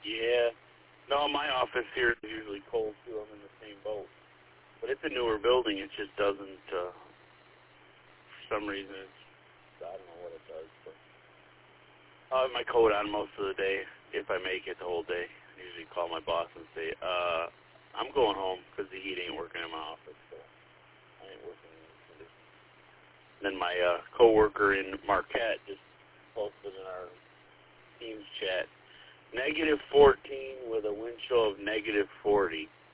Yeah. No, my office here is usually cold, too. I'm in the same boat. But it's a newer building. It just doesn't, for some reason, I don't know what it does. But I'll have my coat on most of the day, if I make it the whole day. I usually call my boss and say, I'm going home because the heat ain't working in my office, so I ain't working in this condition. Then my coworker in Marquette just posted in our Teams chat, -14 with a wind chill of -40.